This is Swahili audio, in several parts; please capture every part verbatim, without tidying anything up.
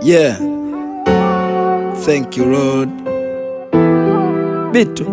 Yeah. Thank you, Lord. Bitu.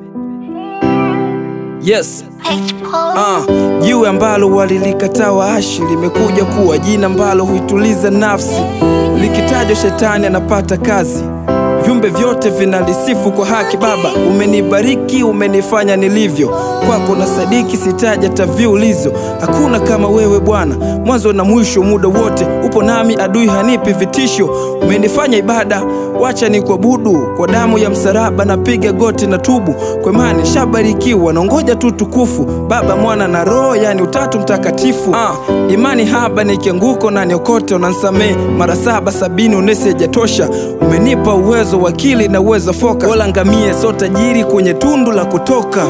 Yes. Ah, jiwe ambalo walilikataa waashi limekuja kuwa jina ambalo huituliza nafsi. Likitajwa shetani anapata kazi. Viumbe vyote vinalisifu kwa haki. Baba, umenibariki, umenifanya nilivyo. Kwako na sadiki sitaja taviulizo. Hakuna kama wewe Bwana, mwanzo na mwisho, muda wote upo nami, adui hanipi vitisho. Umenifanya ibada, wacha ni kuabudu. Kwa damu ya msalaba napiga goti na tubu. Kwa imani shabarikiwa, naongoja tu tukufu. Baba, Mwana na Roho, yani utatu mtakatifu. ah, Imani haba nikianguko na niokote. Unanisamee mara saba sabini unese jatosha. Umenipa uwezo wakili na uwezo foka. Wala ngamie so tajiri kwenye tundu la kutoka.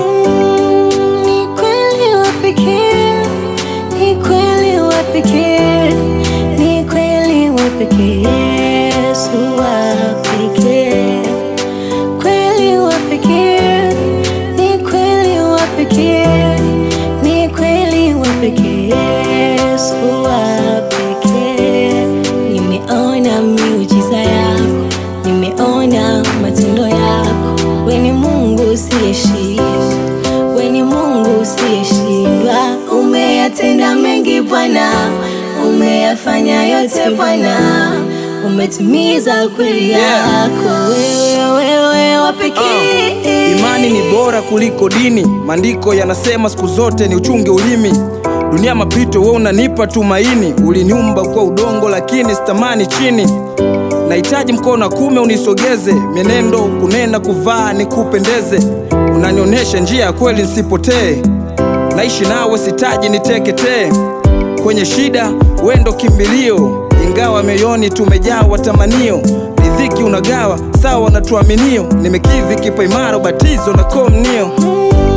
Ni kweli wapekee, ni kweli wapekee, ni kweli wapekee, Yesu wapekee. Kweli wapekee, ni kweli wapekee, ni kweli wapekee, Yesu wapekee. Nimeona miujiza yako, nimeona matendo yako. Wewe ni Mungu usiyeshindwa, wewe ni Mungu usiyeshindwa. Umeyatenda mengi Bwana, umeyafanya yote Bwana, umetimiza kweli yako. Wewe wewe wapekee. uh, Imani ni bora kuliko dini. Maandiko yanasema siku zote ni uchunge ulimi. Dunia mapito, wewe unanipa tumaini. Uliniumba kwa udongo lakini sitamani chini. Nahitaji mkono wa kume unisogeze. Mienendo, kunena, kuvaa nikupendeze. Unanionyesha njia ya kweli nisipotee. Naishi nawe sitaji niteketee. Kwenye shida wewe ndo kimbilio. Ingawa moyoni tumejawa tamanio. Riziki unagawa sawa na tuaminio. Nimekidhi kipa imara, ubatizo na komnio.